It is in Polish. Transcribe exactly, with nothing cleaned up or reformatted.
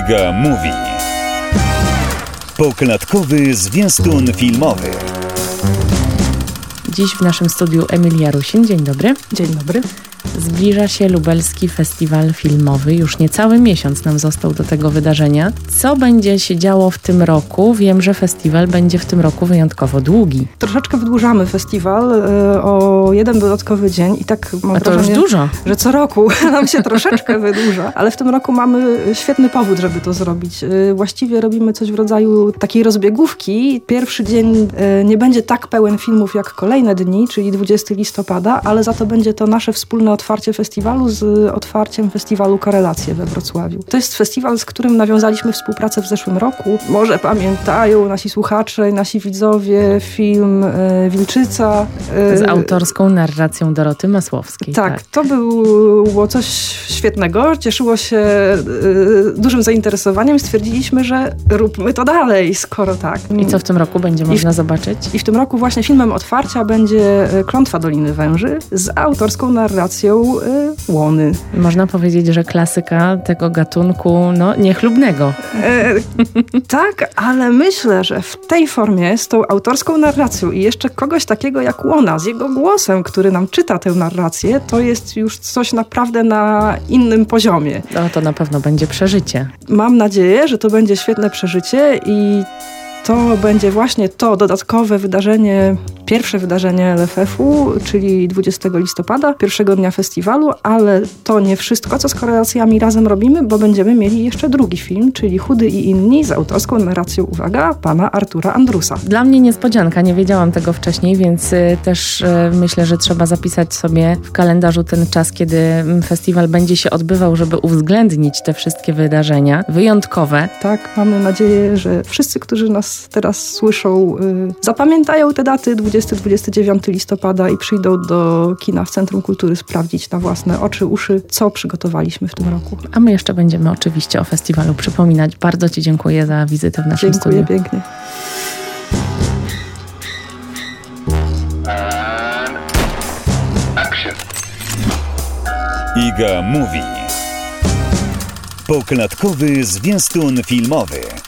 Iga Mówi. Poklatkowy zwiastun filmowy. Dziś w naszym studiu Emilia Rusin. Dzień dobry. Dzień dobry. Zbliża się Lubelski Festiwal Filmowy. Już niecały miesiąc nam został do tego wydarzenia. Co będzie się działo w tym roku? Wiem, że festiwal będzie w tym roku wyjątkowo długi. Troszeczkę wydłużamy festiwal y, o jeden dodatkowy dzień i tak mam A to wrażenie, już dużo. że co roku nam się troszeczkę wydłuża, ale w tym roku mamy świetny powód, żeby to zrobić. Y, właściwie robimy coś w rodzaju takiej rozbiegówki. Pierwszy dzień y, nie będzie tak pełen filmów jak kolejne dni, czyli dwudziestego listopada, ale za to będzie to nasze wspólne otwarcie festiwalu z otwarciem festiwalu Korelacje we Wrocławiu. To jest festiwal, z którym nawiązaliśmy współpracę w zeszłym roku. Może pamiętają nasi słuchacze, nasi widzowie film e, Wilczyca. E, z autorską narracją Doroty Masłowskiej. Tak, tak, to było coś świetnego. Cieszyło się e, dużym zainteresowaniem. Stwierdziliśmy, że róbmy to dalej, skoro tak. I co w tym roku będzie I można w, zobaczyć? I w tym roku właśnie filmem otwarcia będzie Klątwa Doliny Węży z autorską narracją y, Łony. Można powiedzieć, że klasyka tego gatunku, no, niechlubnego. E, tak, ale myślę, że w tej formie, z tą autorską narracją i jeszcze kogoś takiego jak Łona, z jego głosem, który nam czyta tę narrację, to jest już coś naprawdę na innym poziomie. No to na pewno będzie przeżycie. Mam nadzieję, że to będzie świetne przeżycie i to będzie właśnie to dodatkowe wydarzenie, pierwsze wydarzenie L F F-u, czyli dwudziestego listopada, pierwszego dnia festiwalu, ale to nie wszystko, co z Korelacjami razem robimy, bo będziemy mieli jeszcze drugi film, czyli Chudy i inni z autorską narracją, uwaga, pana Artura Andrusa. Dla mnie niespodzianka, nie wiedziałam tego wcześniej, więc y, też y, myślę, że trzeba zapisać sobie w kalendarzu ten czas, kiedy festiwal będzie się odbywał, żeby uwzględnić te wszystkie wydarzenia wyjątkowe. Tak, mamy nadzieję, że wszyscy, którzy nas teraz słyszą, y, zapamiętają te daty dwudziestego do dwudziestego dziewiątego listopada i przyjdą do kina w Centrum Kultury sprawdzić na własne oczy, uszy, co przygotowaliśmy w tym roku. A my jeszcze będziemy oczywiście o festiwalu przypominać. Bardzo Ci dziękuję za wizytę w naszym Dziękuję studiu. pięknie. Iga Mówi. Poklatkowy zwiastun filmowy.